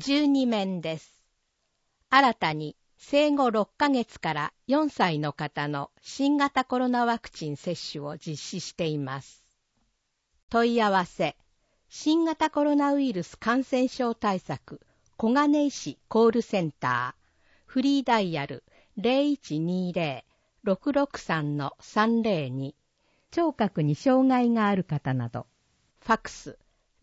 12面です。新たに生後6ヶ月から4歳の方の新型コロナワクチン接種を実施しています。問い合わせ、新型コロナウイルス感染症対策小金井市コールセンター、フリーダイヤル 0120-663-302、聴覚に障害がある方など、ファクス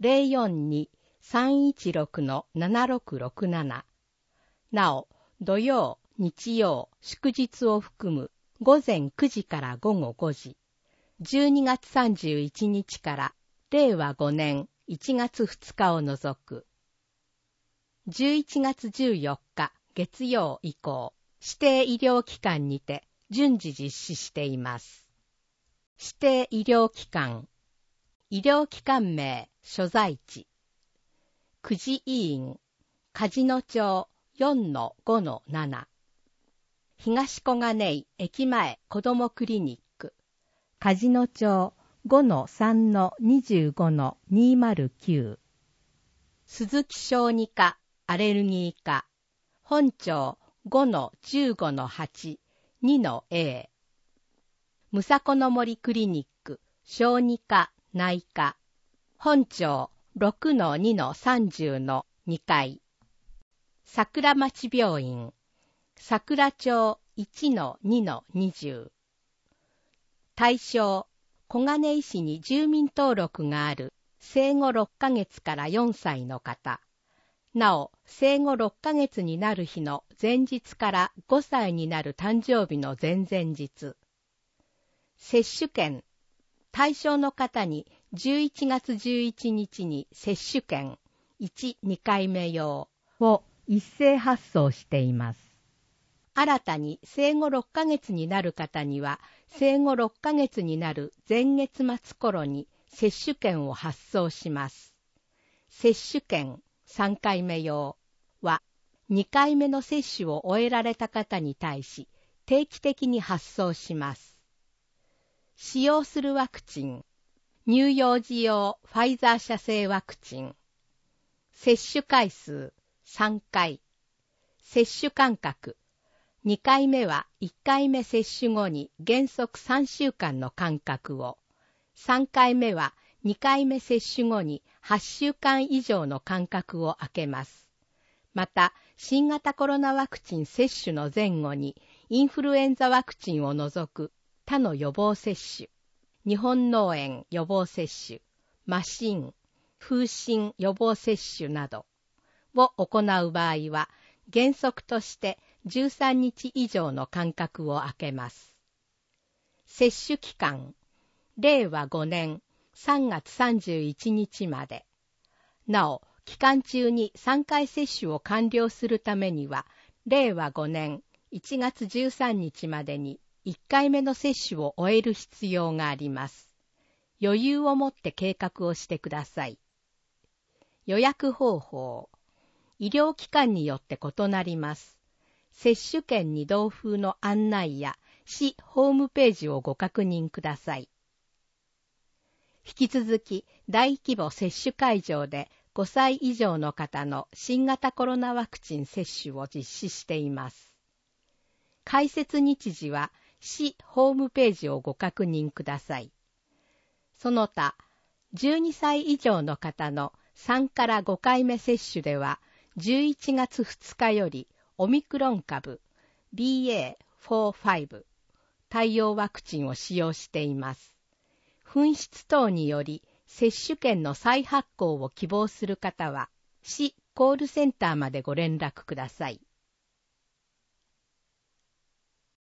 042-316-7667。なお、土曜、日曜、祝日を含む午前9時から午後5時、12月31日から令和5年1月2日を除く、11月14日月曜以降、指定医療機関にて順次実施しています。指定医療機関、医療機関名、所在地、久慈医院、梶野町 4-5-7、東小金井駅前子どもクリニック、梶野町 5-3-25-209、鈴木小児科アレルギー科、本町 5-15-8-2-A、むさこの森クリニック小児科内科、本町 6-2-30-2 階、桜町病院、桜町 1-2-20。対象、小金井市に住民登録がある生後6ヶ月から4歳の方。なお、生後6ヶ月になる日の前日から5歳になる誕生日の前々日。接種券、対象の方に11月11日に接種券1、2回目用を一斉発送しています。新たに生後6ヶ月になる方には、生後6ヶ月になる前月末頃に接種券を発送します。接種券3回目用は、2回目の接種を終えられた方に対し、定期的に発送します。使用するワクチン、乳幼児用ファイザー社製ワクチン。接種回数3回。接種間隔。2回目は1回目接種後に原則3週間の間隔を。3回目は2回目接種後に8週間以上の間隔を空けます。また、新型コロナワクチン接種の前後にインフルエンザワクチンを除く他の予防接種、日本脳炎予防接種、麻疹、風疹予防接種などを行う場合は、原則として13日以上の間隔を空けます。接種期間、令和5年3月31日まで。なお、期間中に3回接種を完了するためには、令和5年1月13日までに1回目の接種を終える必要があります。余裕を持って計画をしてください。予約方法。医療機関によって異なります。接種券に同封の案内や市ホームページをご確認ください。引き続き大規模接種会場で5歳以上の方の新型コロナワクチン接種を実施しています。開設日時は市ホームページをご確認ください。その他、12歳以上の方の3から5回目接種では、11月2日よりオミクロン株 BA.4-5 対応ワクチンを使用しています。紛失等により接種券の再発行を希望する方は、市コールセンターまでご連絡ください。